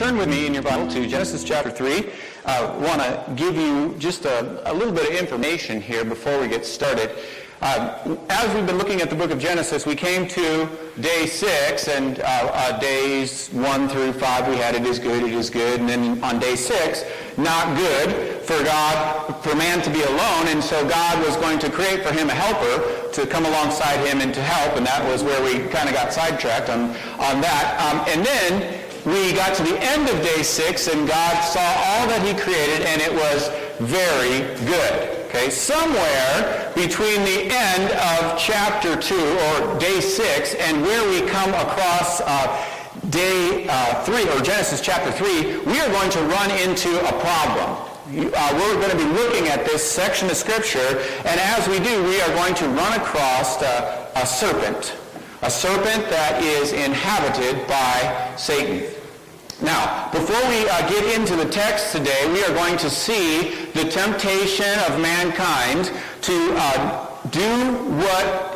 Turn with me in your Bible to Genesis chapter 3. I want to give you just a little bit of information here before we get started. As we've been looking at the book of Genesis, we came to day 6, and days 1 through 5 we had it is good, and then on day 6, not good for man to be alone, and so God was going to create for him a helper to come alongside him and to help, and that was where we kind of got sidetracked on that. And then we got to the end of day 6, and God saw all that he created, and it was very good. Okay, somewhere between the end of chapter 2, or day 6, and where we come across day 3, or Genesis chapter 3, we are going to run into a problem. We're going to be looking at this section of Scripture, and as we do, we are going to run across a serpent that is inhabited by Satan. Now, before we get into the text today, we are going to see the temptation of mankind to do what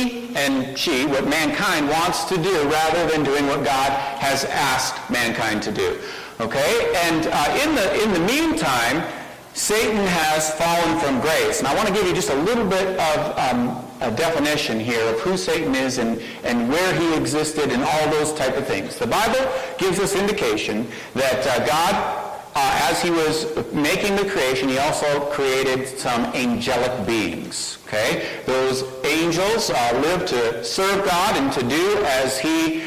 what mankind wants to do, rather than doing what God has asked mankind to do. Okay? And in the meantime, Satan has fallen from grace. And I want to give you just a little bit of a definition here of who Satan is and where he existed and all those type of things. The Bible gives us indication that God, as he was making the creation, he also created some angelic beings. Okay? Those angels live to serve God and to do as he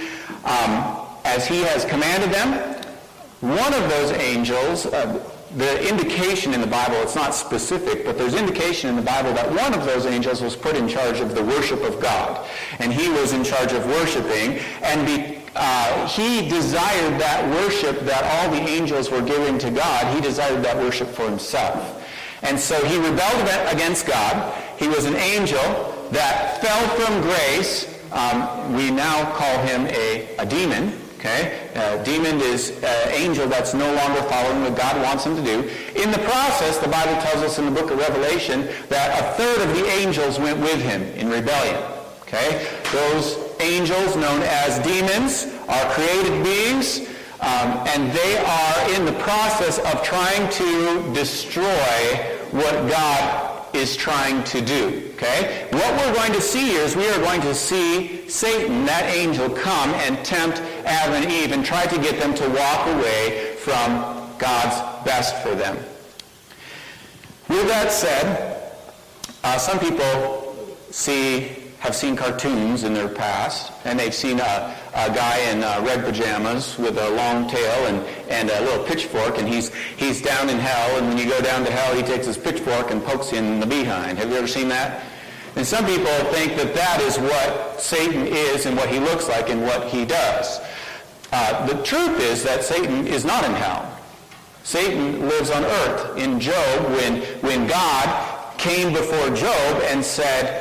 has commanded them. One of those angels, the indication in the Bible, it's not specific, but there's indication in the Bible that one of those angels was put in charge of the worship of God. And he was in charge of worshiping, and he desired that worship that all the angels were giving to God. He desired that worship for himself. And so he rebelled against God. He was an angel that fell from grace. We now call him a demon. Okay? Demon is an angel that's no longer following what God wants him to do. In the process, the Bible tells us in the book of Revelation that a third of the angels went with him in rebellion. Okay? Those angels, known as demons, are created beings, and they are in the process of trying to destroy what God is trying to do. Okay? What we're going to see here is we are going to see Satan, that angel, come and tempt Adam and Eve and try to get them to walk away from God's best for them. With that said, some people have seen cartoons in their past, and they've seen a guy in red pajamas with a long tail and a little pitchfork, and he's down in hell, and when you go down to hell, he takes his pitchfork and pokes you in the behind. Have you ever seen that? And some people think that that is what Satan is and what he looks like and what he does. The truth is that Satan is not in hell. Satan lives on earth. In Job, when God came before Job and said,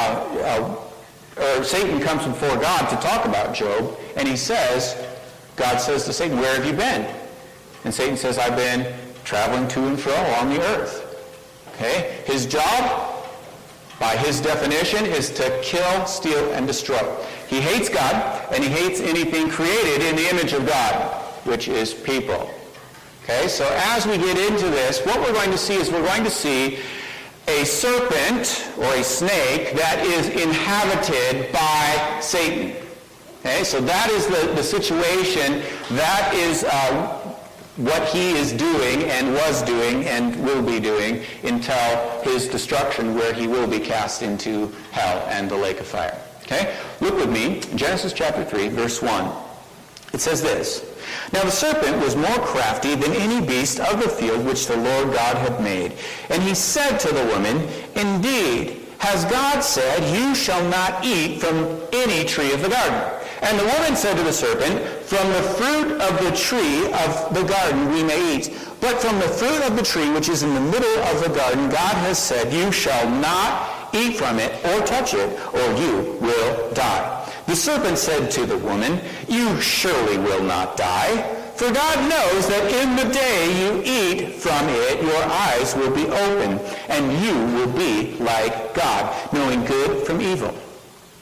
Satan comes before God to talk about Job, and God says to Satan, "Where have you been?" And Satan says, "I've been traveling to and fro on the earth." Okay? His job, by his definition, is to kill, steal, and destroy. He hates God, and he hates anything created in the image of God, which is people. Okay? So as we get into this, what we're going to see is we're going to see a serpent or a snake that is inhabited by Satan. Okay, so that is the situation. That is what he is doing and was doing and will be doing until his destruction, where he will be cast into hell and the lake of fire. Okay? Look with me, Genesis chapter 3, verse 1. It says this: "Now the serpent was more crafty than any beast of the field which the Lord God had made. And he said to the woman, Indeed, has God said, You shall not eat from any tree of the garden? And the woman said to the serpent, From the fruit of the tree of the garden we may eat. But from the fruit of the tree which is in the middle of the garden, God has said, You shall not eat from it or touch it, or you will die. The serpent said to the woman, You surely will not die, for God knows that in the day you eat from it, your eyes will be open, and you will be like God, knowing good from evil.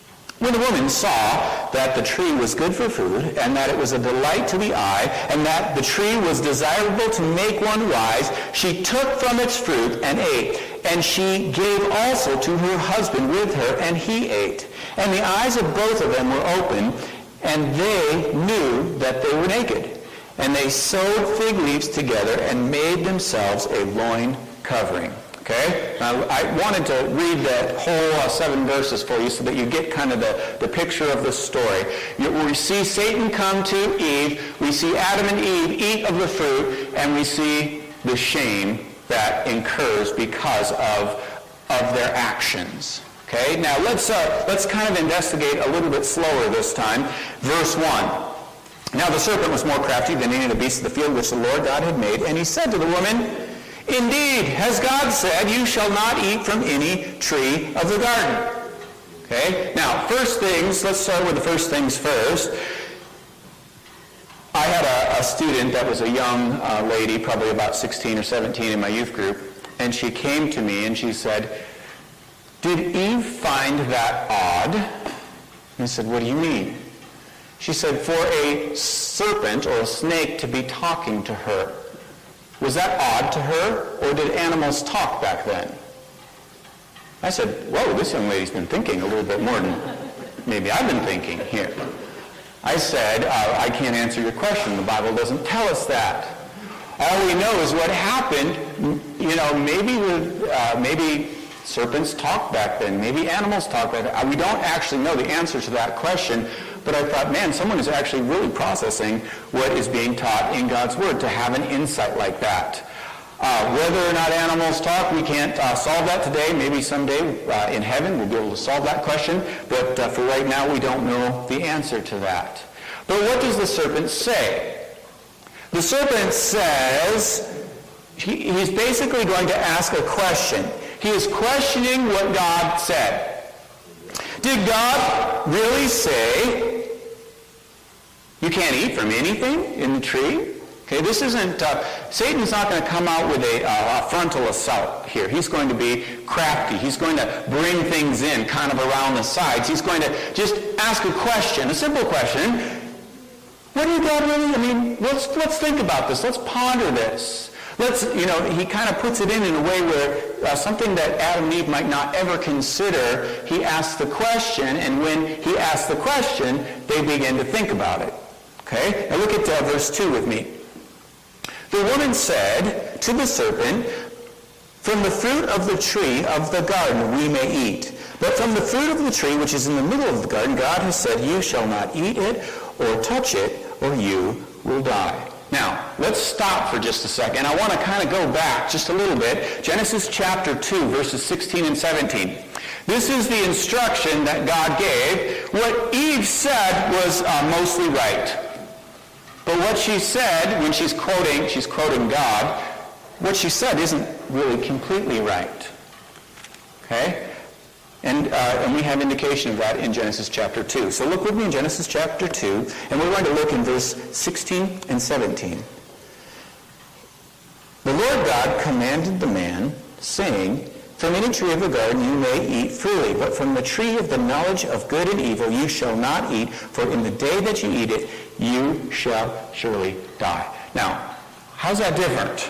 When the woman saw that the tree was good for food, and that it was a delight to the eye, and that the tree was desirable to make one wise, she took from its fruit and ate. And she gave also to her husband with her, and he ate. And the eyes of both of them were open, and they knew that they were naked. And they sewed fig leaves together and made themselves a loin covering. Okay? Now, I wanted to read that whole 7 verses for you so that you get kind of the picture of the story. We see Satan come to Eve. We see Adam and Eve eat of the fruit. And we see the shame that incurs because of their actions. Okay? Now, let's kind of investigate a little bit slower this time. Verse 1. Now the serpent was more crafty than any of the beasts of the field which the Lord God had made. And he said to the woman, Indeed, has God said, you shall not eat from any tree of the garden. Okay? Now, first things, let's start with the first things first. I had a student that was a young lady, probably about 16 or 17 in my youth group, and she came to me and she said, Did Eve find that odd? And I said, What do you mean? She said, for a serpent or a snake to be talking to her. Was that odd to her, or did animals talk back then? I said, whoa, this young lady's been thinking a little bit more than maybe I've been thinking here. I said, I can't answer your question. The Bible doesn't tell us that. All we know is what happened. You know, maybe serpents talked back then. Maybe animals talked back then. We don't actually know the answer to that question. But I thought, man, someone is actually really processing what is being taught in God's Word to have an insight like that. Whether or not animals talk, we can't solve that today. Maybe someday in heaven we'll be able to solve that question. But for right now, we don't know the answer to that. But what does the serpent say? The serpent says, he's basically going to ask a question. He is questioning what God said. Did God really say you can't eat from anything in the tree? Okay, this isn't, Satan's not going to come out with a frontal assault here. He's going to be crafty. He's going to bring things in kind of around the sides. He's going to just ask a question, a simple question. What do God really, let's think about this. Let's ponder this. He kind of puts it in a way where something that Adam and Eve might not ever consider, he asks the question, and when he asks the question, they begin to think about it. Okay? Now look at verse 2 with me. The woman said to the serpent, From the fruit of the tree of the garden we may eat. But from the fruit of the tree which is in the middle of the garden, God has said, You shall not eat it or touch it, or you will die. Now, let's stop for just a second. I want to kind of go back just a little bit. Genesis chapter 2, verses 16 and 17. This is the instruction that God gave. What Eve said was mostly right. But what she said, when she's quoting God, what she said isn't really completely right. Okay? And we have indication of that in Genesis chapter 2. So look with me in Genesis chapter 2, and we're going to look in verse 16 and 17. The Lord God commanded the man, saying, From any tree of the garden you may eat freely, but from the tree of the knowledge of good and evil you shall not eat, for in the day that you eat it, you shall surely die. Now, how's that different?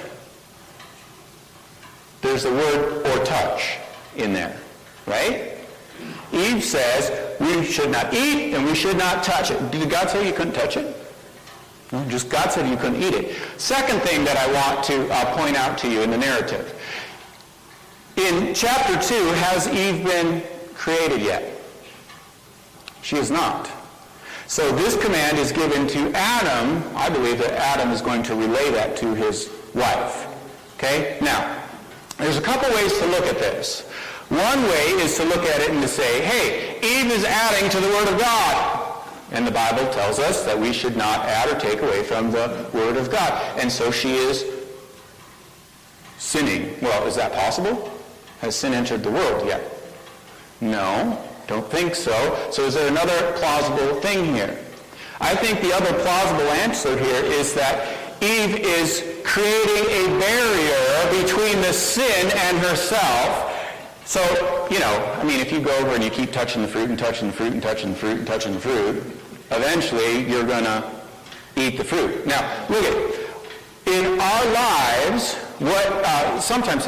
There's the word or touch in there. Right? Eve says we should not eat and we should not touch it. Did God say you couldn't touch it? No, just God said you couldn't eat it. Second thing that I want to point out to you in the narrative. In chapter 2, has Eve been created yet? She is not. So this command is given to Adam. I believe that Adam is going to relay that to his wife. Okay? Now, there's a couple ways to look at this. One way is to look at it and to say, hey, Eve is adding to the Word of God. And the Bible tells us that we should not add or take away from the Word of God. And so she is sinning. Well, is that possible? Has sin entered the world yet? No, don't think so. So is there another plausible thing here? I think the other plausible answer here is that Eve is creating a barrier between the sin and herself. So, if you go over and you keep touching the fruit and touching the fruit and touching the fruit and touching the fruit, eventually you're going to eat the fruit. Now, look at it. In our lives, sometimes,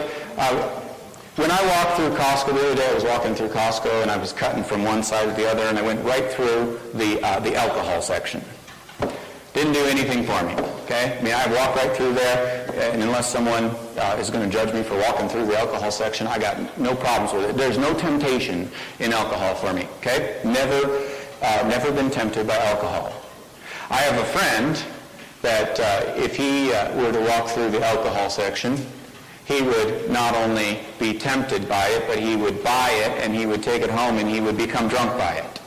when I walked through Costco the other day, I was walking through Costco and I was cutting from one side to the other, and I went right through the alcohol section. Didn't do anything for me, okay? I walked right through there, and unless someone is going to judge me for walking through the alcohol section, I got no problems with it. There's no temptation in alcohol for me, okay? Never been tempted by alcohol. I have a friend that if he were to walk through the alcohol section, he would not only be tempted by it, but he would buy it and he would take it home and he would become drunk by it.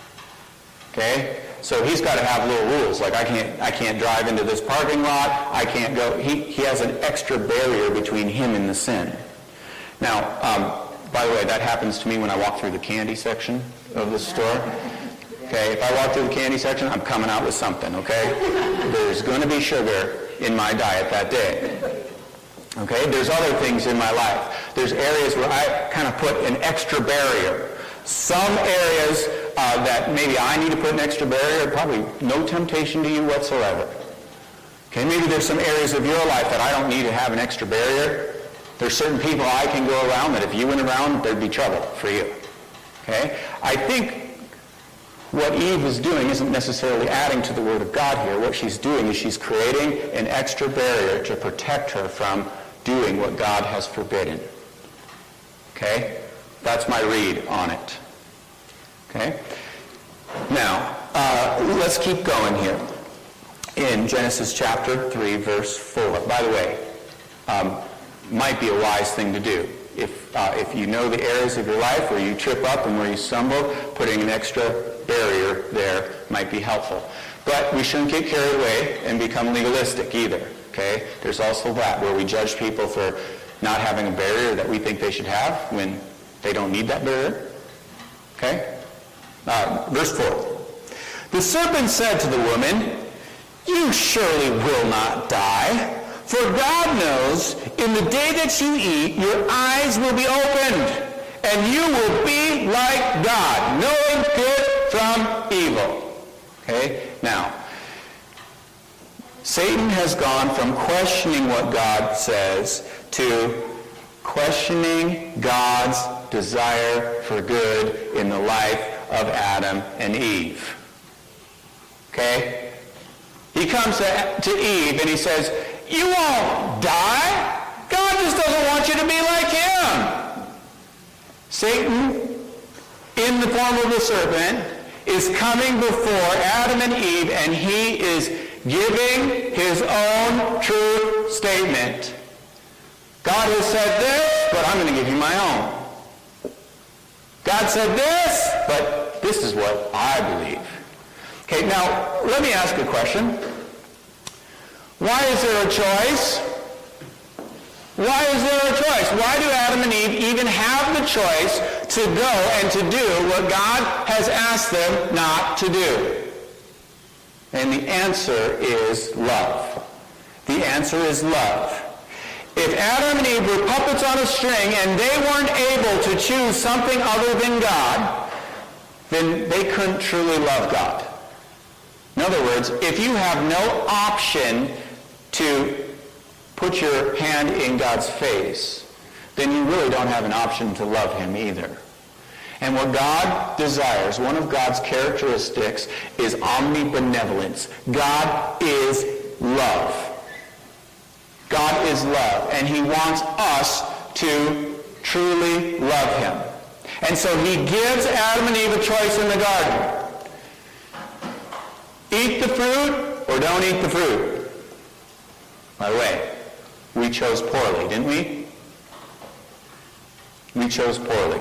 Okay? So he's got to have little rules. Like I can't drive into this parking lot. I can't go. He has an extra barrier between him and the sin. Now, by the way, that happens to me when I walk through the candy section of the store. Okay, if I walk through the candy section, I'm coming out with something, okay? There's going to be sugar in my diet that day. Okay, there's other things in my life. There's areas where I kind of put an extra barrier. Some areas that maybe I need to put an extra barrier, probably no temptation to you whatsoever. Okay, maybe there's some areas of your life that I don't need to have an extra barrier. There's certain people I can go around that if you went around, there'd be trouble for you. Okay, I think what Eve is doing isn't necessarily adding to the Word of God here. What she's doing is she's creating an extra barrier to protect her from doing what God has forbidden. Okay? That's my read on it. Okay? Now, let's keep going here. In Genesis chapter 3, verse 4. By the way, might be a wise thing to do. If you know the areas of your life where you trip up and where you stumble, putting an extra barrier there might be helpful. But we shouldn't get carried away and become legalistic either. Okay? There's also that, where we judge people for not having a barrier that we think they should have when they don't need that barrier. Okay? Verse 4. The serpent said to the woman, "You surely will not die. For God knows, in the day that you eat, your eyes will be opened, and you will be like God, knowing good from evil." Okay? Now, Satan has gone from questioning what God says to questioning God's desire for good in the life of Adam and Eve. Okay? He comes to Eve and he says, "You won't die. God just doesn't want you to be like him." Satan, in the form of the serpent, is coming before Adam and Eve, and he is giving his own true statement. God has said this, but I'm going to give you my own. God said this, but this is what I believe. Okay, now, let me ask a question. Why is there a choice? Why is there a choice? Why do Adam and Eve even have the choice to go and to do what God has asked them not to do? And the answer is love. The answer is love. If Adam and Eve were puppets on a string and they weren't able to choose something other than God, then they couldn't truly love God. In other words, if you have no option to put your hand in God's face, then you really don't have an option to love him either. And what God desires, one of God's characteristics, is omnibenevolence. God is love. God is love, and he wants us to truly love him. And so he gives Adam and Eve a choice in the garden. Eat the fruit or don't eat the fruit. By the way, we chose poorly, didn't we? We chose poorly.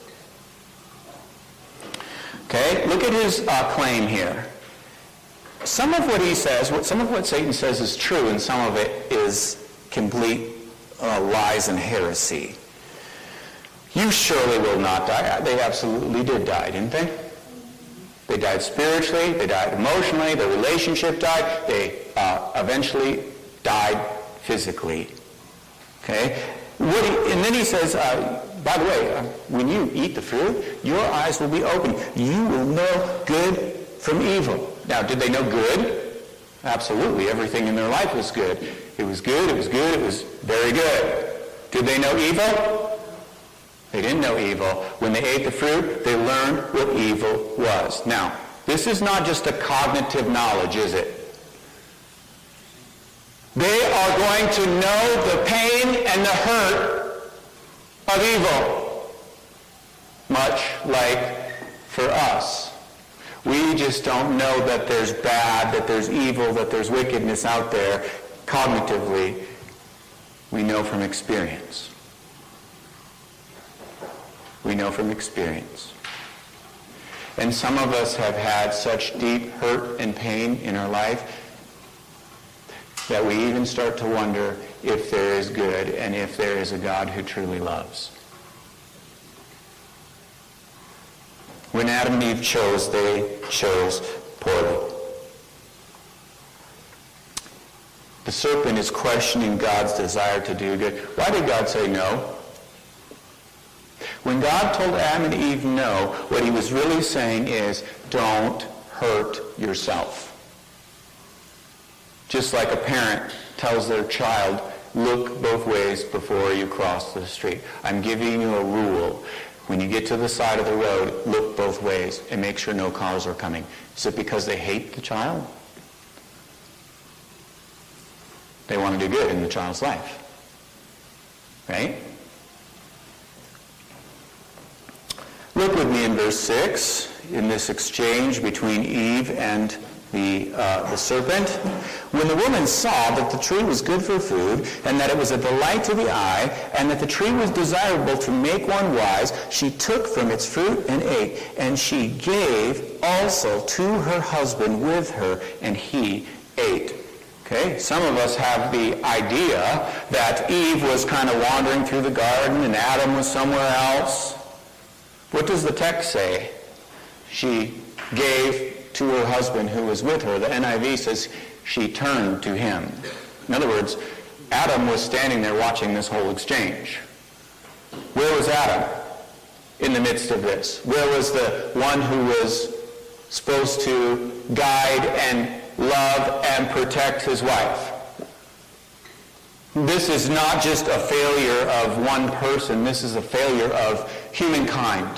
Okay, look at his claim here. Some of what he says, some of what Satan says is true, and some of it is complete lies and heresy. You surely will not die. They absolutely did die, didn't they? They died spiritually, they died emotionally, their relationship died, they eventually died physically. Okay? And then he says, by the way, when you eat the fruit, your eyes will be open. You will know good from evil. Now, did they know good? Absolutely. Everything in their life was good. It was good, it was good, it was very good. Did they know evil? They didn't know evil. When they ate the fruit, they learned what evil was. Now, this is not just a cognitive knowledge, is it? They are going to know the pain and the hurt of evil, much like for us. We just don't know that there's bad, that there's evil, that there's wickedness out there. Cognitively, we know from experience. We know from experience. And some of us have had such deep hurt and pain in our life that we even start to wonder if there is good and if there is a God who truly loves. When Adam and Eve chose, they chose poorly. The serpent is questioning God's desire to do good. Why did God say no? When God told Adam and Eve no, what he was really saying is, don't hurt yourself. Just like a parent tells their child, look both ways before you cross the street. I'm giving you a rule. When you get to the side of the road, look both ways and make sure no cars are coming. Is it because they hate the child? They want to do good in the child's life. Right? Look with me in verse 6, in this exchange between Eve and the serpent. When the woman saw that the tree was good for food, and that it was a delight to the eye, and that the tree was desirable to make one wise, she took from its fruit and ate, and she gave also to her husband with her, and he ate. Okay, some of us have the idea that Eve was kind of wandering through the garden and Adam was somewhere else. What does the text say? She gave to her husband who was with her. The NIV says she turned to him. In other words, Adam was standing there watching this whole exchange. Where was Adam in the midst of this? Where was the one who was supposed to guide and love and protect his wife? This is not just a failure of one person. This is a failure of humankind.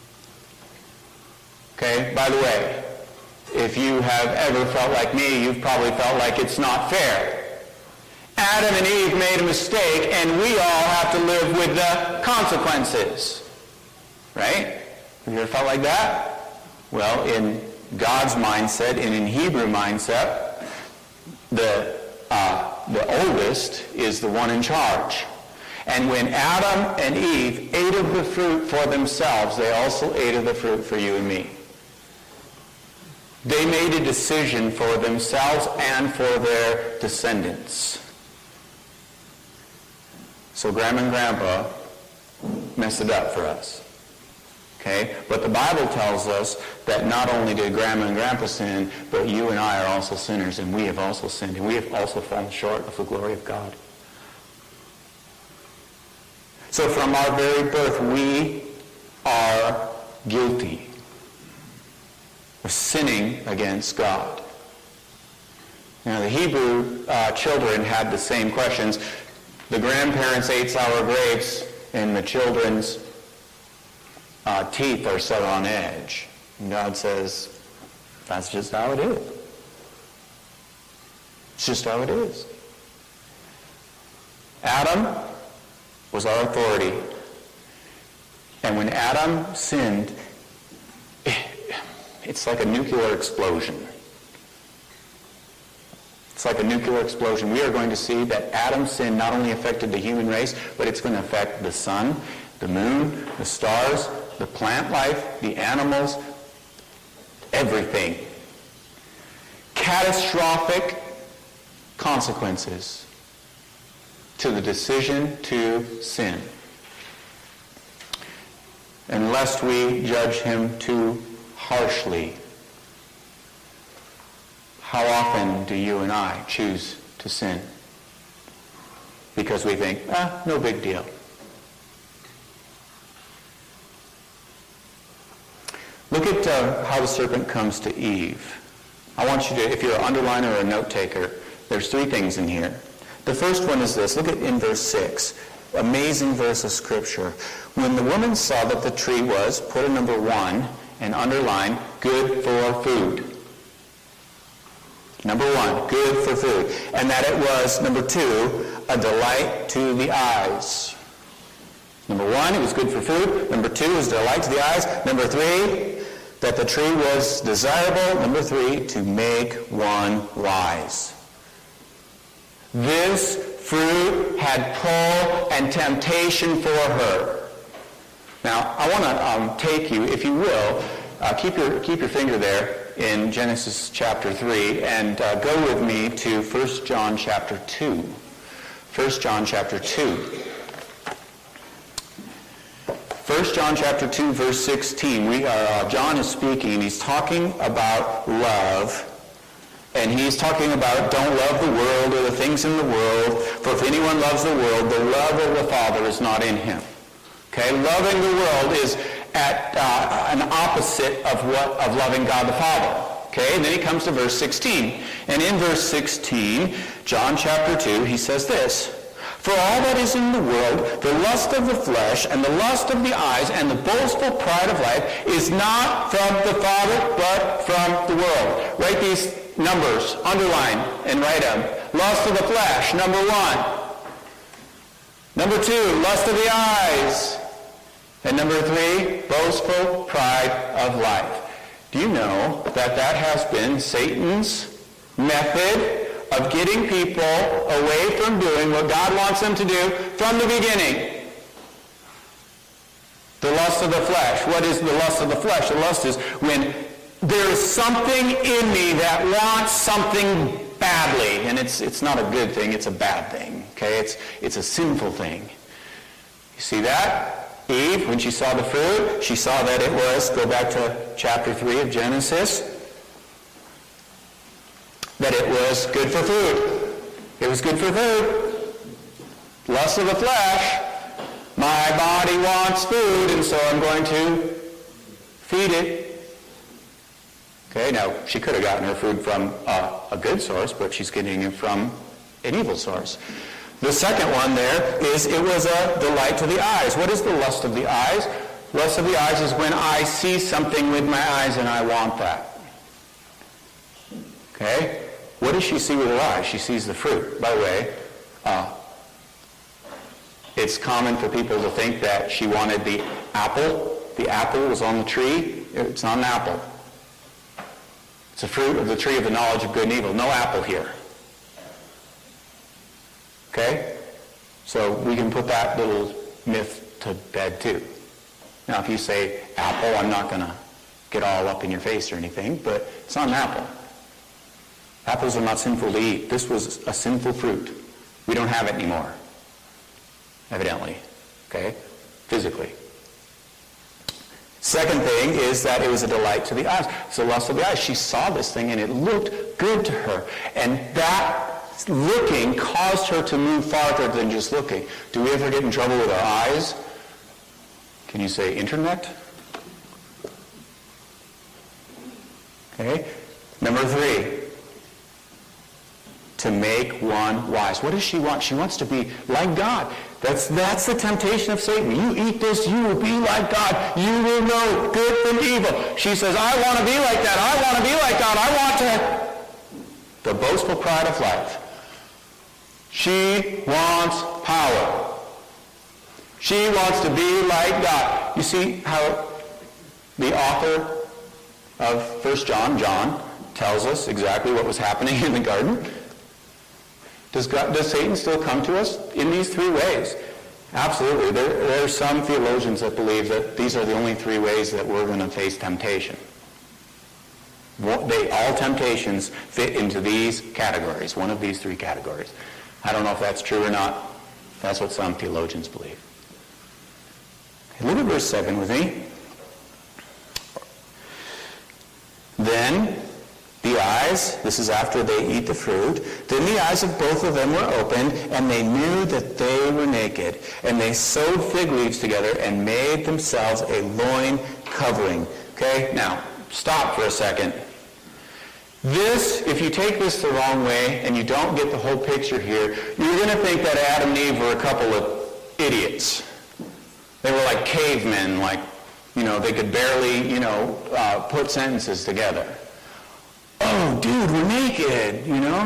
Okay? By the way, if you have ever felt like me, you've probably felt like it's not fair. Adam and Eve made a mistake, and we all have to live with the consequences. Right? Have you ever felt like that? Well, in God's mindset and in Hebrew mindset, the oldest is the one in charge. And when Adam and Eve ate of the fruit for themselves, they also ate of the fruit for you and me. They made a decision for themselves and for their descendants. So Grandma and Grandpa messed it up for us. Okay? But the Bible tells us that not only did Grandma and Grandpa sin, but you and I are also sinners, and we have also sinned, and we have also fallen short of the glory of God. So from our very birth, we are guilty of sinning against God. Now, the Hebrew children had the same questions. The grandparents ate sour grapes, and the children's teeth are set on edge. And God says, that's just how it is. It's just how it is. Adam was our authority. And when Adam sinned, it's like a nuclear explosion. It's like a nuclear explosion. We are going to see that Adam's sin not only affected the human race, but it's going to affect the sun, the moon, the stars, the plant life, the animals, everything. Catastrophic consequences to the decision to sin. And lest we judge him too harshly, how often do you and I choose to sin? Because we think, no big deal. Look at how the serpent comes to Eve. I want you to, if you're an underliner or a note taker, there's three things in here. The first one is this. Look at in verse 6. Amazing verse of Scripture. When the woman saw that the tree was, put a number 1 and underline, good for food. Number 1, good for food. And that it was, number 2, a delight to the eyes. Number 1, it was good for food. Number 2, it was a delight to the eyes. Number 3, that the tree was desirable. Number 3, to make one wise. This fruit had pull and temptation for her. Now, I want to take you, if you will, keep your finger there in Genesis chapter 3 and go with me to 1 John chapter 2. 1 John chapter 2. 1 John chapter 2, verse 16. John is speaking, and he's talking about love. And he's talking about don't love the world or the things in the world, for if anyone loves the world, the love of the Father is not in him. Okay, loving the world is at an opposite of loving God the Father. Okay, and then he comes to verse 16. And in verse 16, John chapter 2, he says this, for all that is in the world, the lust of the flesh and the lust of the eyes and the boastful pride of life is not from the Father, but from the world. Write these numbers, underline and write them. Lust of the flesh, number 1. Number 2, lust of the eyes. And number 3, boastful pride of life. Do you know that has been Satan's method of getting people away from doing what God wants them to do from the beginning? The lust of the flesh. What is the lust of the flesh? The lust is when there is something in me that wants something badly, and it's not a good thing, it's a bad thing. Okay? It's a sinful thing. You see that? Eve, when she saw the fruit, she saw that it was, go back to chapter 3 of Genesis, that it was good for food. It was good for food. Lust of the flesh. My body wants food, and so I'm going to feed it. Okay, now, she could have gotten her food from a good source, but she's getting it from an evil source. The second one there is it was a delight to the eyes. What is the lust of the eyes? Lust of the eyes is when I see something with my eyes and I want that. Okay? What does she see with her eyes? She sees the fruit. By the way, it's common for people to think that she wanted the apple. The apple was on the tree. It's not an apple. It's a fruit of the tree of the knowledge of good and evil. No apple here. Okay? So we can put that little myth to bed too. Now if you say apple, I'm not going to get all up in your face or anything, but it's not an apple. Apples are not sinful to eat. This was a sinful fruit. We don't have it anymore, evidently. Okay? Physically. Second thing is that it was a delight to the eyes. It's the lust of the eyes. She saw this thing and it looked good to her. And that looking caused her to move farther than just looking. Do we ever get in trouble with our eyes? Can you say internet? Okay. Number 3. To make one wise. What does she want? She wants to be like God. That's the temptation of Satan. You eat this, you will be like God. You will know good from evil. She says, I want to be like that. I want to be like God. I want to. The boastful pride of life. She wants power. She wants to be like God. You see how the author of 1 John tells us exactly what was happening in the garden? Does Satan still come to us in these 3 ways? Absolutely. There are some theologians that believe that these are the only 3 ways that we're going to face temptation. All temptations fit into these categories, one of these 3 categories. I don't know if that's true or not. That's what some theologians believe. Okay, look at verse 7 with me. Then the eyes, this is after they eat the fruit, then the eyes of both of them were opened, and they knew that they were naked. And they sewed fig leaves together and made themselves a loin covering. Okay? Now, stop for a second. This, if you take this the wrong way and you don't get the whole picture here, you're going to think that Adam and Eve were a couple of idiots. They were like cavemen, like, they could barely, put sentences together. Oh, dude, we're naked,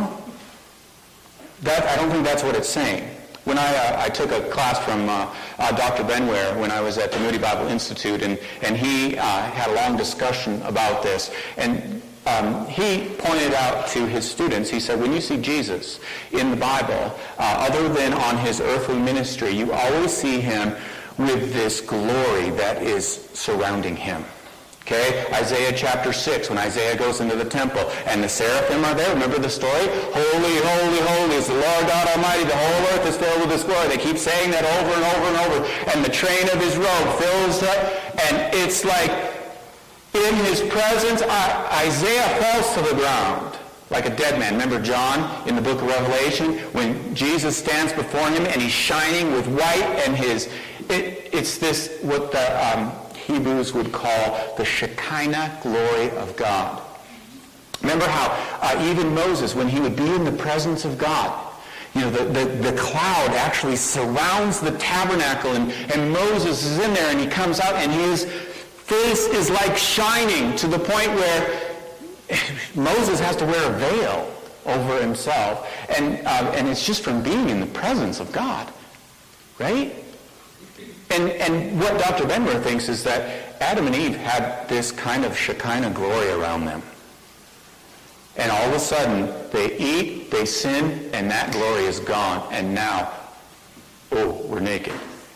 I don't think that's what it's saying. When I took a class from Dr. Benware when I was at the Moody Bible Institute, and he had a long discussion about this, and he pointed out to his students, he said, when you see Jesus in the Bible, other than on his earthly ministry, you always see him with this glory that is surrounding him. Okay? Isaiah chapter 6, when Isaiah goes into the temple, and the seraphim are there. Remember the story? Holy, holy, holy is the Lord God Almighty. The whole earth is filled with his glory. They keep saying that over and over and over. And the train of his robe fills up, and it's like, in his presence, Isaiah falls to the ground like a dead man. Remember John in the book of Revelation when Jesus stands before him and he's shining with white, and it's this what the Hebrews would call the Shekinah glory of God. Remember how even Moses, when he would be in the presence of God, the cloud actually surrounds the tabernacle, and Moses is in there, and he comes out, and his face is like shining to the point where Moses has to wear a veil over himself, and it's just from being in the presence of God, right? And what Dr. Benware thinks is that Adam and Eve had this kind of Shekinah glory around them. And all of a sudden, they eat, they sin, and that glory is gone. And now, we're naked.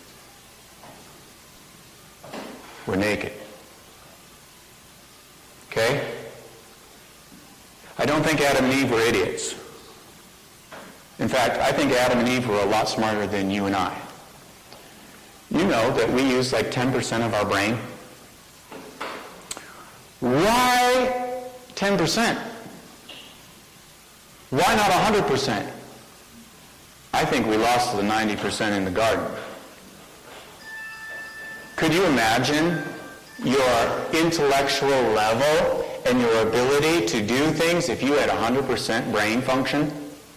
We're naked. Okay? I don't think Adam and Eve were idiots. In fact, I think Adam and Eve were a lot smarter than you and I. You know that we use like 10% of our brain. Why 10%? Why not 100%? I think we lost the 90% in the garden. Could you imagine your intellectual level and your ability to do things if you had 100% brain function?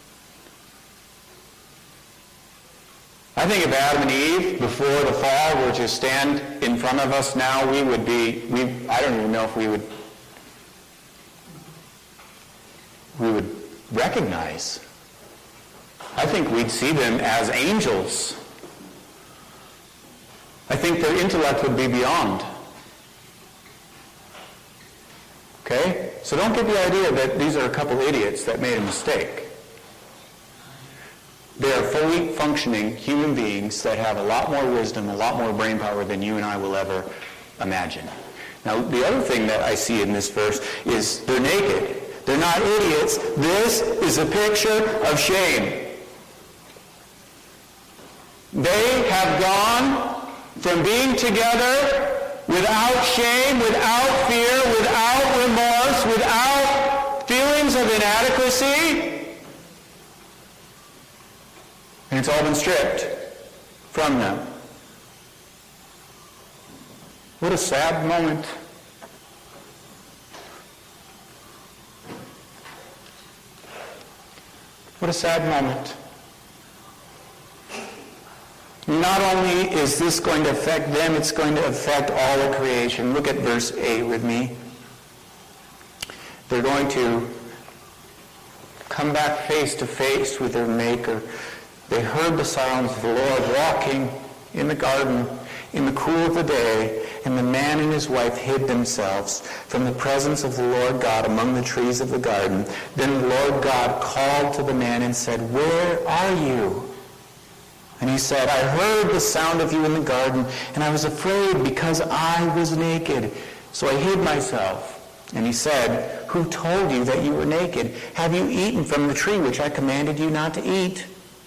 I think if Adam and Eve, before the fall, were to stand in front of us now, I don't even know if we would recognize. I think we'd see them as angels. I think their intellect would be beyond. Okay? So don't get the idea that these are a couple idiots that made a mistake. They are fully functioning human beings that have a lot more wisdom, a lot more brain power than you and I will ever imagine. Now, the other thing that I see in this verse is they're naked. They're not idiots. This is a picture of shame. They have gone from being together without shame, without fear, without remorse, without feelings of inadequacy, and it's all been stripped from them. What a sad moment. What a sad moment. Not only is this going to affect them, it's going to affect all of creation. Look at verse 8 with me. They're going to come back face to face with their Maker. They heard the sounds of the Lord walking in the garden in the cool of the day, and the man and his wife hid themselves from the presence of the Lord God among the trees of the garden. Then the Lord God called to the man and said, "Where are you?" And he said, "I heard the sound of you in the garden, and I was afraid because I was naked, so I hid myself." And he said, "Who told you that you were naked? Have you eaten from the tree which I commanded you not to eat?"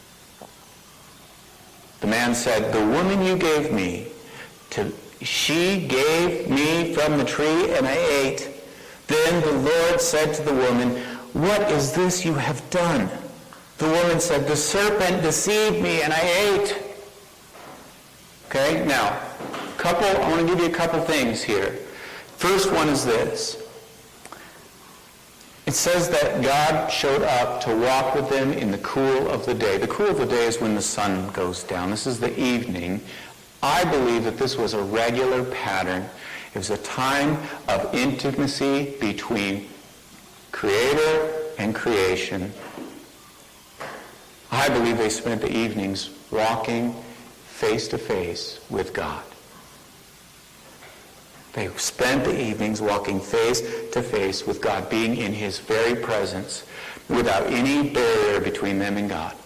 The man said, "The woman you gave me, she gave me from the tree, and I ate." Then the Lord said to the woman, "What is this you have done?" The woman said, "The serpent deceived me, and I ate." Okay, now, I want to give you a couple things here. First one is this. It says that God showed up to walk with them in the cool of the day. The cool of the day is when the sun goes down. This is the evening. I believe that this was a regular pattern. It was a time of intimacy between Creator and creation. I believe they spent the evenings walking face to face with God. They spent the evenings walking face to face with God, being in His very presence, without any barrier between them and God.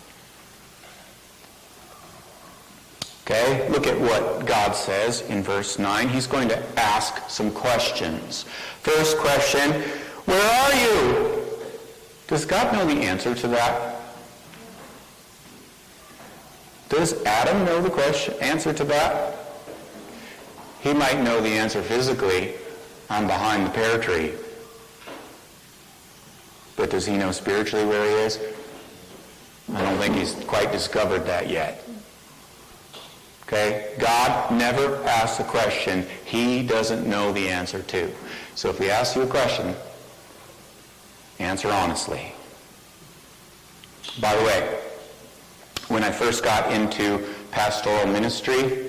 Okay, look at what God says in verse 9. He's going to ask some questions. First question, where are you? Does God know the answer to that? Does Adam know the answer to that? He might know the answer physically. I'm behind the pear tree. But does he know spiritually where he is? I don't think he's quite discovered that yet. Okay? God never asks a question he doesn't know the answer to. So if he asks you a question, answer honestly. By the way, when I first got into pastoral ministry,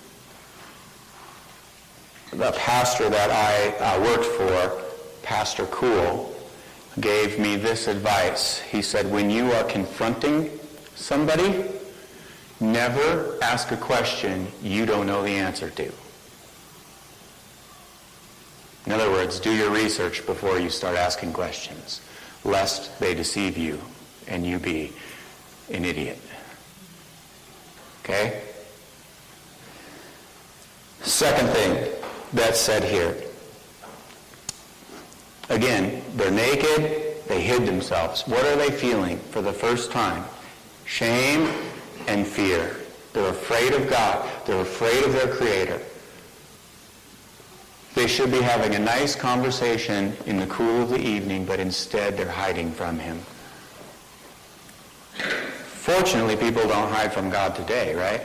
the pastor that I worked for, Pastor Cool, gave me this advice. He said, when you are confronting somebody, never ask a question you don't know the answer to. In other words, do your research before you start asking questions, lest they deceive you and you be an idiot. Okay? Second thing that's said here. Again, they're naked, they hid themselves. What are they feeling for the first time? Shame and fear. They're afraid of God. They're afraid of their Creator. They should be having a nice conversation in the cool of the evening, but instead they're hiding from Him. Fortunately, people don't hide from God today, right?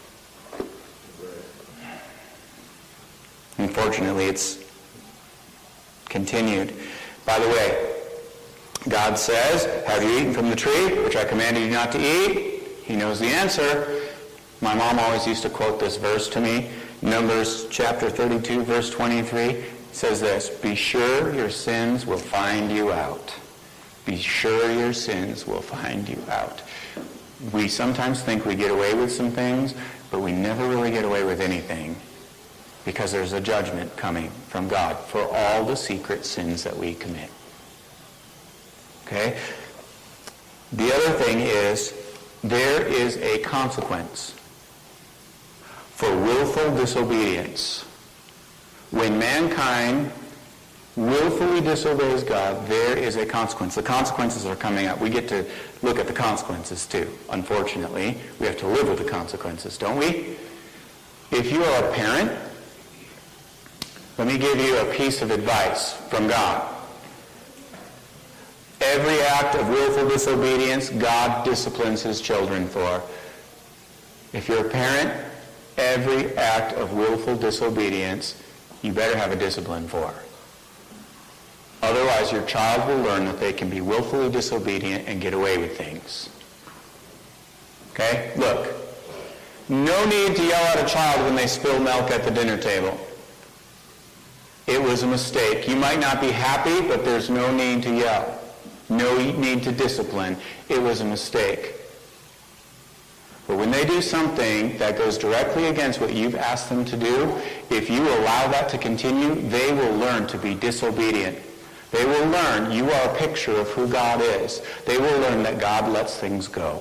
Unfortunately, it's continued. By the way, God says, have you eaten from the tree, which I commanded you not to eat? He knows the answer. My mom always used to quote this verse to me. Numbers chapter 32, verse 23 says this, be sure your sins will find you out. Be sure your sins will find you out. We sometimes think we get away with some things, but we never really get away with anything, because there's a judgment coming from God for all the secret sins that we commit. Okay? The other thing is, there is a consequence for willful disobedience. When mankind willfully disobeys God, there is a consequence. The consequences are coming up. We get to look at the consequences too. Unfortunately, we have to live with the consequences, don't we? If you are a parent, let me give you a piece of advice from God. Every act of willful disobedience, God disciplines His children for. If you're a parent, every act of willful disobedience, you better have a discipline for. Otherwise, your child will learn that they can be willfully disobedient and get away with things. Okay? Look, no need to yell at a child when they spill milk at the dinner table. It was a mistake. You might not be happy, but there's no need to yell. No need to discipline. It was a mistake. But when they do something that goes directly against what you've asked them to do, if you allow that to continue, they will learn to be disobedient. They will learn you are a picture of who God is. They will learn that God lets things go.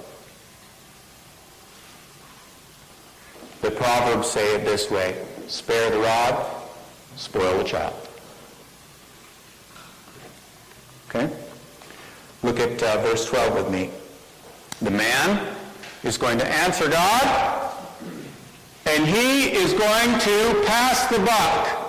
The Proverbs say it this way, spare the rod, spoil the child. Okay? Look at verse 12 with me. The man is going to answer God, and he is going to pass the buck.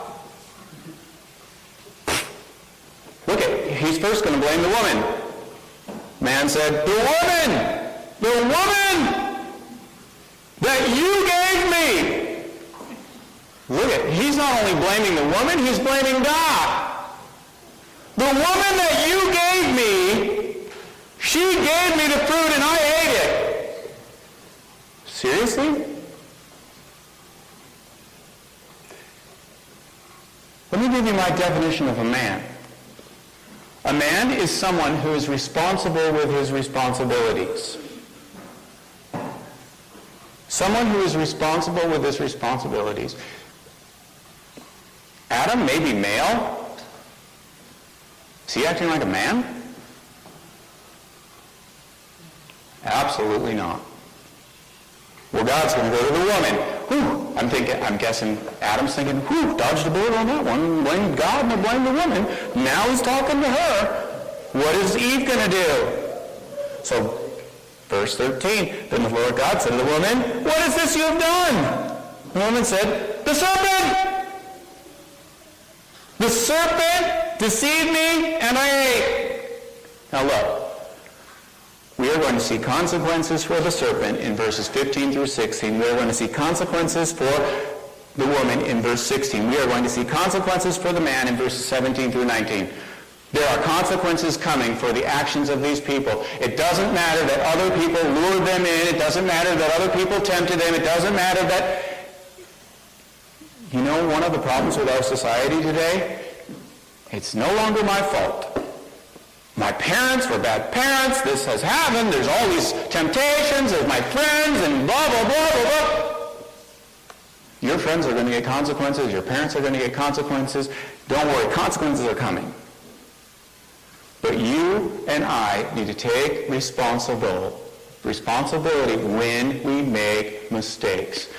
Look at, he's first going to blame the woman. Man said, the woman that you gave me. Look at, he's not only blaming the woman, he's blaming God. The woman that you gave me, she gave me the fruit and I ate it. Seriously? Let me give you my definition of a man. A man is someone who is responsible with his responsibilities. Someone who is responsible with his responsibilities. Adam may be male. Is he acting like a man? Absolutely not. Well, God's going to go to the woman. Whew, I'm guessing Adam's thinking, whew, dodged a bullet on that one. Blame God and blame the woman. Now he's talking to her. What is Eve going to do? So, verse 13, then the Lord God said to the woman, what is this you have done? The woman said, the serpent! The serpent deceived me and I ate. Now look. We are going to see consequences for the serpent in verses 15 through 16. We are going to see consequences for the woman in verse 16. We are going to see consequences for the man in verses 17 through 19. There are consequences coming for the actions of these people. It doesn't matter that other people lured them in. It doesn't matter that other people tempted them. It doesn't matter that... You know, one of the problems with our society today, it's no longer my fault. My parents were bad parents. This has happened. There's all these temptations. There's my friends and blah, blah, blah, blah, blah. Your friends are going to get consequences. Your parents are going to get consequences. Don't worry. Consequences are coming. But you and I need to take responsibility when we make mistakes.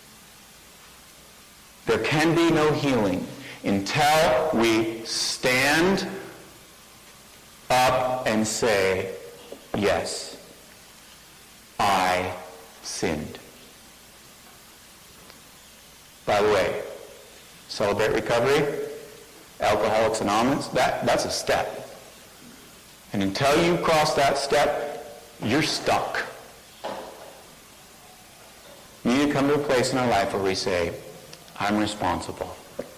There can be no healing until we stand up and say, yes, I sinned. By the way, Celebrate Recovery, Alcoholics Anonymous, that's a step. And until you cross that step, you're stuck. We need to come to a place in our life where we say, I'm responsible.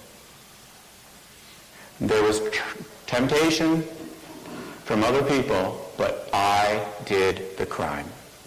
There was temptation from other people, but I did the crime.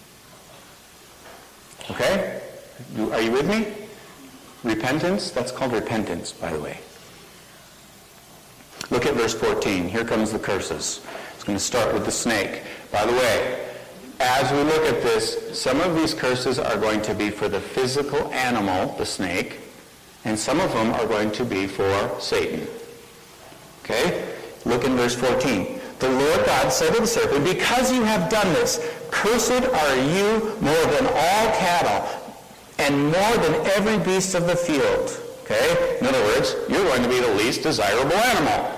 Okay? Are you with me? Repentance, that's called repentance, by the way. Look at verse 14. Here comes the curses. It's going to start with the snake. By the way, as we look at this, some of these curses are going to be for the physical animal, the snake, and some of them are going to be for Satan. Okay? Look in verse 14. The Lord God said to the serpent, because you have done this, cursed are you more than all cattle, and more than every beast of the field. Okay? In other words, you're going to be the least desirable animal.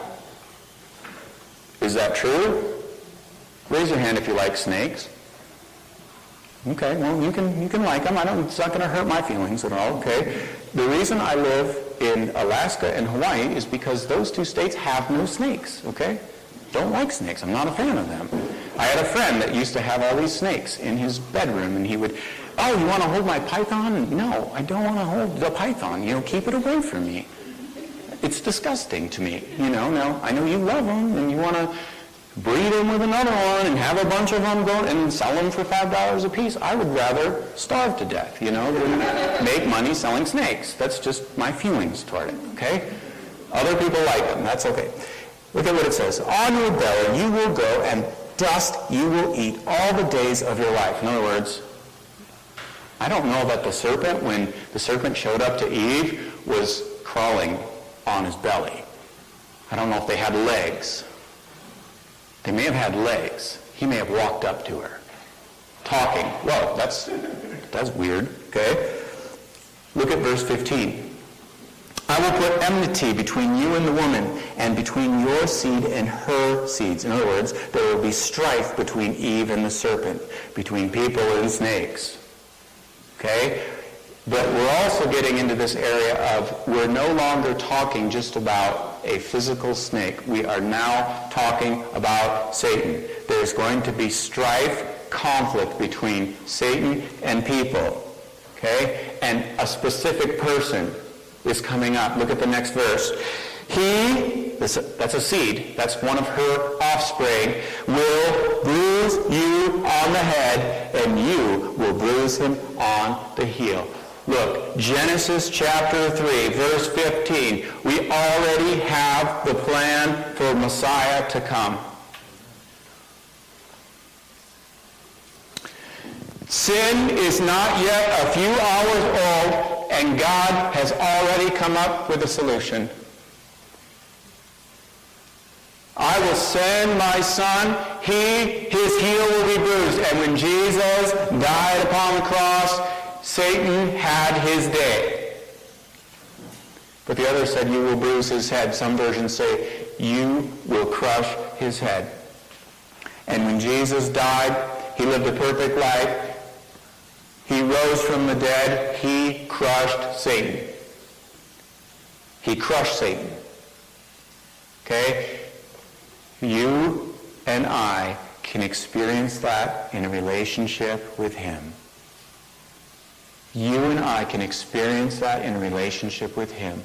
Is that true? Raise your hand if you like snakes. Okay, well, you can like them. It's not going to hurt my feelings at all, okay? The reason I live in Alaska and Hawaii is because those two states have no snakes, okay? Don't like snakes. I'm not a fan of them. I had a friend that used to have all these snakes in his bedroom, and he would, oh, you want to hold my python? And, no, I don't want to hold the python. Keep it away from me. It's disgusting to me, Now, I know you love them, and you want to breed them with another one and have a bunch of them go and sell them for $5 a piece. I would rather starve to death, than make money selling snakes. That's just my feelings toward it, okay? Other people like them. That's okay. Look at what it says. On your belly you will go, and dust you will eat all the days of your life. In other words, I don't know that the serpent, when the serpent showed up to Eve, was crawling on his belly. I don't know if they had legs. They may have had legs. He may have walked up to her, talking. Whoa, that's weird, okay? Look at verse 15. I will put enmity between you and the woman, and between your seed and her seeds. In other words, there will be strife between Eve and the serpent, between people and snakes. Okay? But we're also getting into this area of we're no longer talking just about a physical snake. We are now talking about Satan. There's going to be strife, conflict between Satan and people. Okay? And a specific person is coming up. Look at the next verse. That's a seed, that's one of her offspring, will bruise you on the head, and you will bruise him on the heel. Look, Genesis chapter 3, verse 15. We already have the plan for Messiah to come. Sin is not yet a few hours old, and God has already come up with a solution. I will send my son, his heel will be bruised. And when Jesus died upon the cross, Satan had his day. But the other said, you will bruise his head. Some versions say, you will crush his head. And when Jesus died, he lived a perfect life. He rose from the dead. He crushed Satan. He crushed Satan. Okay? You and I can experience that in a relationship with him. You and I can experience that in a relationship with him.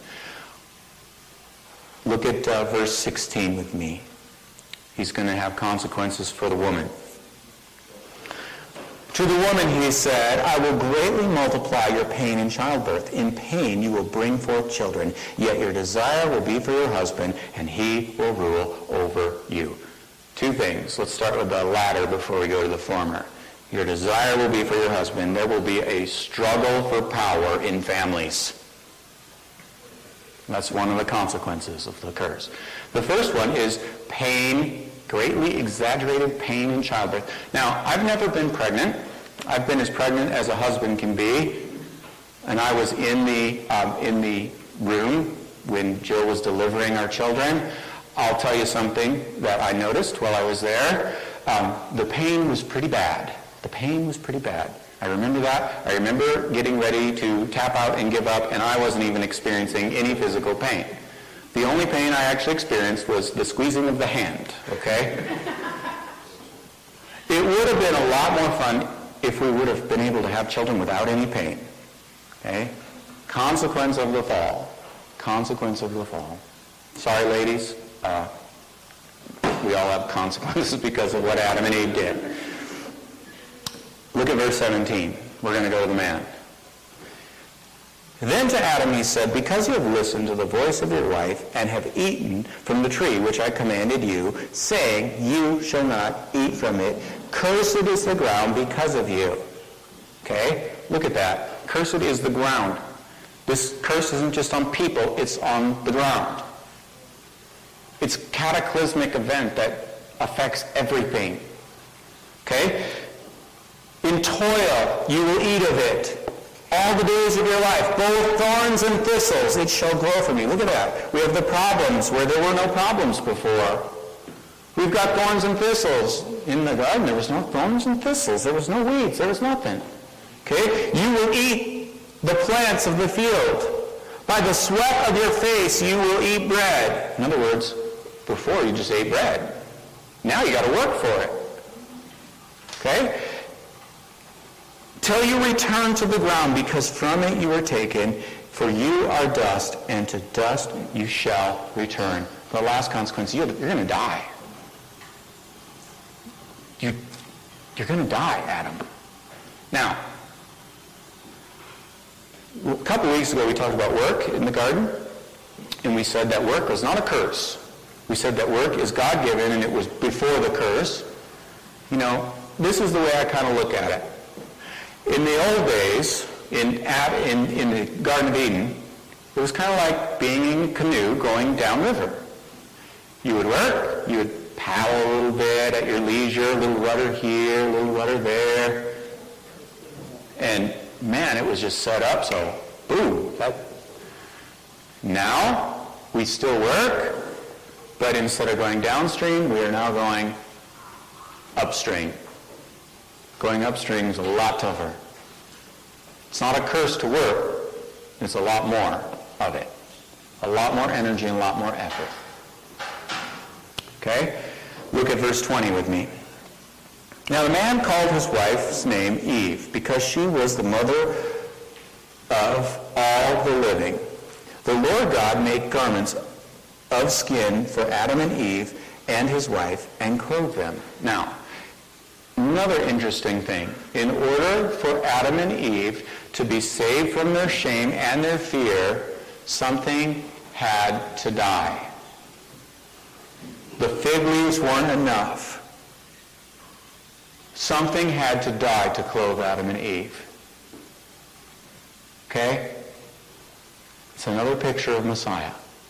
Look at verse 16 with me. He's going to have consequences for the woman. To the woman he said, I will greatly multiply your pain in childbirth. In pain you will bring forth children, yet your desire will be for your husband, and he will rule over you. Two things. Let's start with the latter before we go to the former. Your desire will be for your husband. There will be a struggle for power in families. That's one of the consequences of the curse. The first one is pain, greatly exaggerated pain in childbirth. Now, I've never been pregnant. I've been as pregnant as a husband can be. And I was in the room when Jill was delivering our children. I'll tell you something that I noticed while I was there. The pain was pretty bad. The pain was pretty bad. I remember that. I remember getting ready to tap out and give up, and I wasn't even experiencing any physical pain. The only pain I actually experienced was the squeezing of the hand, okay? It would have been a lot more fun if we would have been able to have children without any pain, okay? Consequence of the fall. Consequence of the fall. Sorry, ladies. We all have consequences because of what Adam and Eve did. Look at verse 17. We're going to go to the man. Then to Adam he said, because you have listened to the voice of your wife and have eaten from the tree which I commanded you, saying, you shall not eat from it, cursed is the ground because of you. Okay? Look at that. Cursed is the ground. This curse isn't just on people, it's on the ground. It's a cataclysmic event that affects everything. Okay? In toil you will eat of it all the days of your life, both thorns and thistles, it shall grow from you. Look at that. We have the problems where there were no problems before. We've got thorns and thistles. In the garden, there was no thorns and thistles. There was no weeds. There was nothing. Okay? You will eat the plants of the field. By the sweat of your face you will eat bread. In other words, before you just ate bread. Now you got to work for it. Okay? Till you return to the ground, because from it you were taken, for you are dust, and to dust you shall return. The last consequence, you're going to die. You're going to die, Adam. Now, a couple weeks ago we talked about work in the garden, and we said that work was not a curse. We said that work is God-given, and it was before the curse. You know, this is the way I kind of look at it. In the old days, in the Garden of Eden, it was kind of like being in a canoe going downriver. You would work, you would paddle a little bit at your leisure, a little rudder here, a little rudder there. And man, it was just set up so, boom. Now, we still work, but instead of going downstream, we are now going upstream. Going upstream is a lot tougher. It's not a curse to work. It's a lot more of it. A lot more energy and a lot more effort. Okay? Look at verse 20 with me. Now the man called his wife's name Eve, because she was the mother of all the living. The Lord God made garments of skin for Adam and Eve and his wife and clothed them. Now, another interesting thing. In order for Adam and Eve to be saved from their shame and their fear, something had to die. The fig leaves weren't enough. Something had to die to clothe Adam and Eve. Okay? It's another picture of Messiah.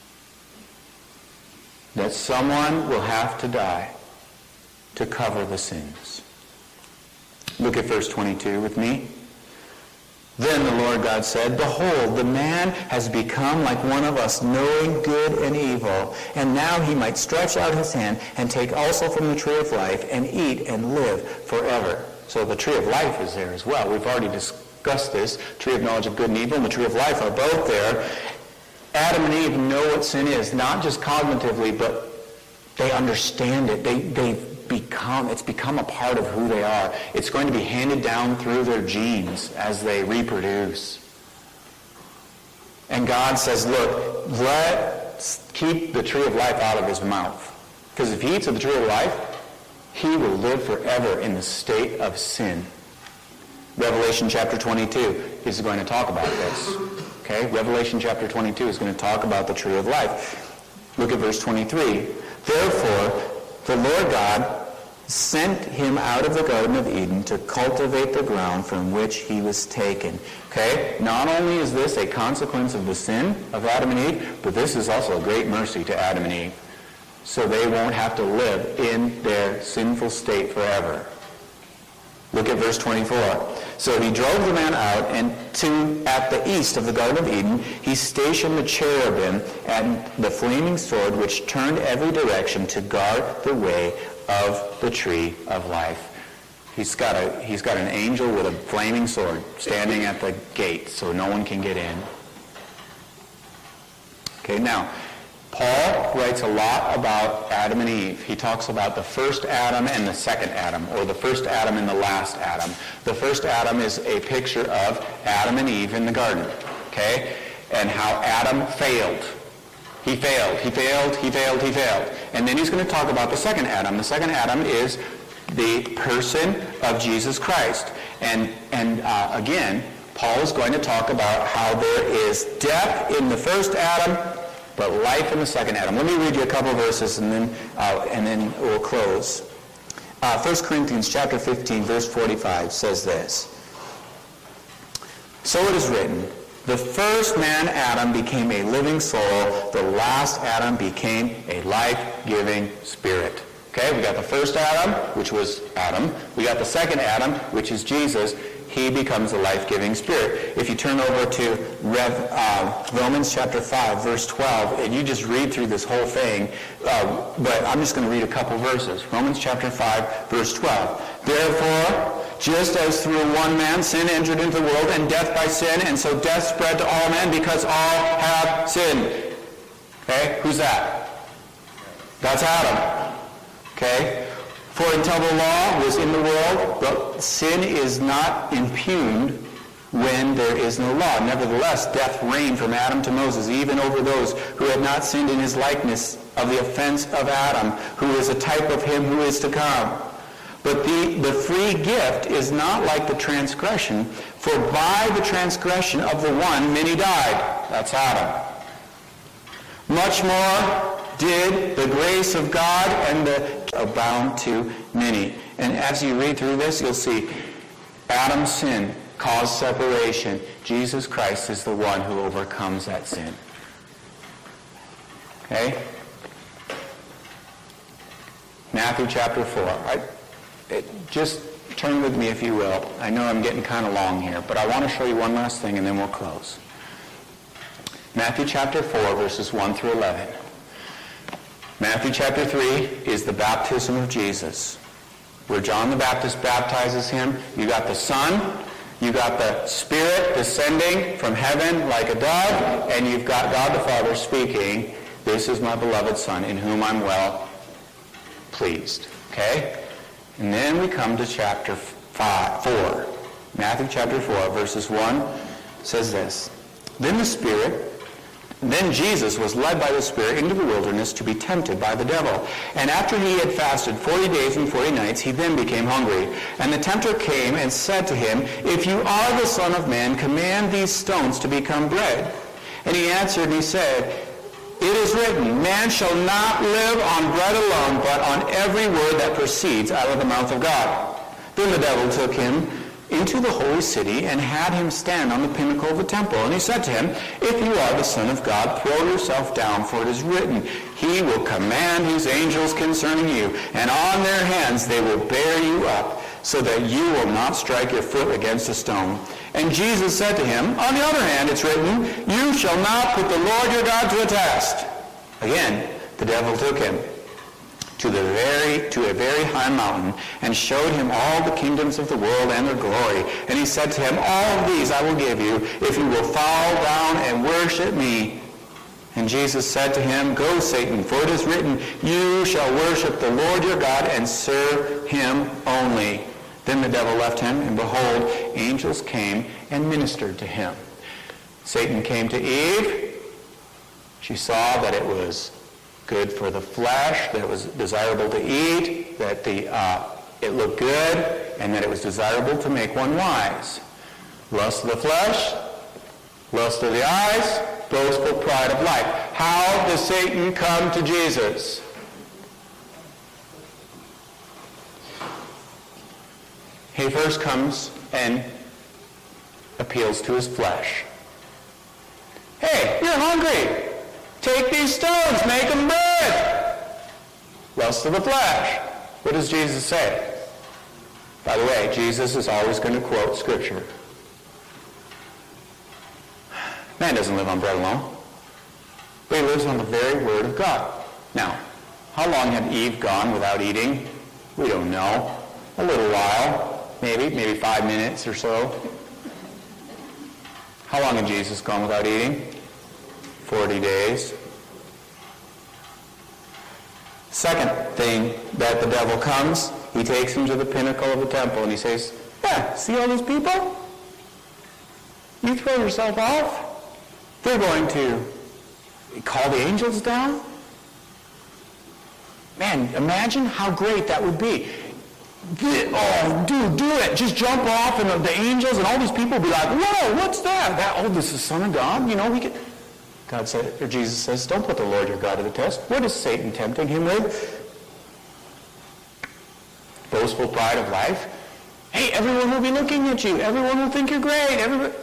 That someone will have to die to cover the sins. Look at verse 22 with me. Then the Lord God said, Behold, the man has become like one of us, knowing good and evil. And now he might stretch out his hand and take also from the tree of life and eat and live forever. So the tree of life is there as well. We've already discussed this. Tree of knowledge of good and evil and the tree of life are both there. Adam and Eve know what sin is, not just cognitively, but they understand it. It's become a part of who they are. It's going to be handed down through their genes as they reproduce. And God says, look, let's keep the tree of life out of his mouth. Because if he eats of the tree of life, he will live forever in the state of sin. Revelation chapter 22 is going to talk about this. Okay? Revelation chapter 22 is going to talk about the tree of life. Look at verse 23. Therefore, the Lord God sent him out of the Garden of Eden to cultivate the ground from which he was taken. Okay? Not only is this a consequence of the sin of Adam and Eve, but this is also a great mercy to Adam and Eve. So they won't have to live in their sinful state forever. Look at verse 24. So he drove the man out, and at the east of the Garden of Eden, he stationed the cherubim and the flaming sword, which turned every direction to guard the way of the tree of life. He's got an angel with a flaming sword standing at the gate, so no one can get in. Okay, now, Paul writes a lot about Adam and Eve. He talks about the first Adam and the second Adam, or the first Adam and the last Adam. The first Adam is a picture of Adam and Eve in the garden, okay? And how Adam failed. He failed. And then he's going to talk about the second Adam. The second Adam is the person of Jesus Christ. And again, Paul is going to talk about how there is death in the first Adam, but life in the second Adam. Let me read you a couple verses and then we'll close. 1 Corinthians chapter 15, verse 45 says this. So it is written, the first man, Adam, became a living soul. The last Adam became a life-giving spirit. Okay, we got the first Adam, which was Adam. We got the second Adam, which is Jesus. He becomes a life-giving spirit. If you turn over to Romans chapter 5, verse 12, and you just read through this whole thing, but I'm just going to read a couple verses. Romans chapter 5, verse 12. Therefore, just as through one man sin entered into the world, and death by sin, and so death spread to all men because all have sinned. Okay, who's that? That's Adam. Okay? For until the law was in the world, but sin is not impugned when there is no law. Nevertheless, death reigned from Adam to Moses, even over those who had not sinned in his likeness of the offense of Adam, who is a type of him who is to come. But the free gift is not like the transgression, for by the transgression of the one many died. That's Adam. Much more did the grace of God and the abound to many. And as you read through this, you'll see Adam's sin caused separation. Jesus Christ is the one who overcomes that sin. Okay? Matthew chapter 4. Just turn with me if you will. I know I'm getting kind of long here, but I want to show you one last thing and then we'll close. Matthew chapter 4, verses 1 through 11. Matthew chapter 3 is the baptism of Jesus, where John the Baptist baptizes him. You got the Son, you got the Spirit descending from heaven like a dove, and you've got God the Father speaking, "This is my beloved Son, in whom I'm well pleased." Okay? And then we come to chapter 4. Matthew chapter 4, verses 1 says this. Then the Spirit Then Jesus was led by the Spirit into the wilderness to be tempted by the devil. And after he had fasted 40 days and 40 nights, he then became hungry. And the tempter came and said to him, "If you are the Son of Man, command these stones to become bread." And he answered and he said, "It is written, man shall not live on bread alone, but on every word that proceeds out of the mouth of God." Then the devil took him into the holy city and had him stand on the pinnacle of the temple. And he said to him, "If you are the Son of God, throw yourself down, for it is written, he will command his angels concerning you, and on their hands they will bear you up, so that you will not strike your foot against a stone." And Jesus said to him, "On the other hand, it's written, you shall not put the Lord your God to a test." Again, the devil took him to a very high mountain, and showed him all the kingdoms of the world and their glory. And he said to him, "All of these I will give you, if you will fall down and worship me." And Jesus said to him, "Go, Satan, for it is written, you shall worship the Lord your God and serve him only." Then the devil left him, and behold, angels came and ministered to him. Satan came to Eve. She saw that it was good for the flesh, that it was desirable to eat, that it looked good, and that it was desirable to make one wise. Lust of the flesh, lust of the eyes, boastful pride of life. How does Satan come to Jesus? He first comes and appeals to his flesh. "Hey, you're hungry. Take these stones, make them bread." Lust of the flesh. What does Jesus say? By the way, Jesus is always going to quote Scripture. Man doesn't live on bread alone, but he lives on the very Word of God. Now, how long had Eve gone without eating? We don't know. A little while, maybe 5 minutes or so. How long had Jesus gone without eating? 40 days. Second thing that the devil comes, he takes him to the pinnacle of the temple and he says, "Yeah, see all these people? You throw yourself off, they're going to call the angels down." Man, imagine how great that would be. Oh, dude, do it. Just jump off and the angels and all these people will be like, "Whoa, what's that? This is the Son of God? You know, we can..." God said, or Jesus says, "Don't put the Lord your God to the test." What is Satan tempting him with? Boastful pride of life. Hey, everyone will be looking at you. Everyone will think you're great.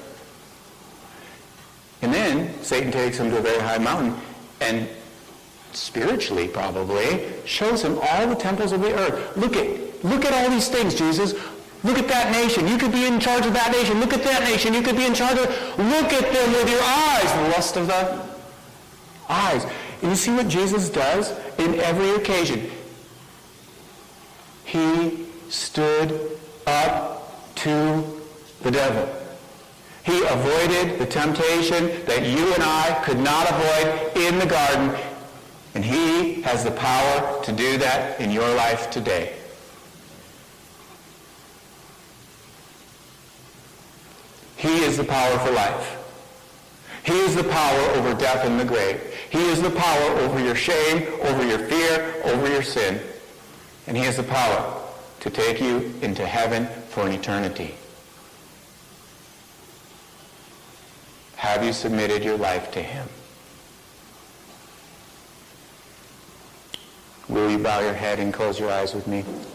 And then Satan takes him to a very high mountain and spiritually probably shows him all the temples of the earth. Look at all these things, Jesus. Look at that nation. You could be in charge of that nation. Look at that nation. You could be in charge of... Look at them with your eyes. The lust of the eyes. And you see what Jesus does in every occasion? He stood up to the devil. He avoided the temptation that you and I could not avoid in the garden. And he has the power to do that in your life today. He is the power for life. He is the power over death and the grave. He is the power over your shame, over your fear, over your sin. And he has the power to take you into heaven for an eternity. Have you submitted your life to him? Will you bow your head and close your eyes with me?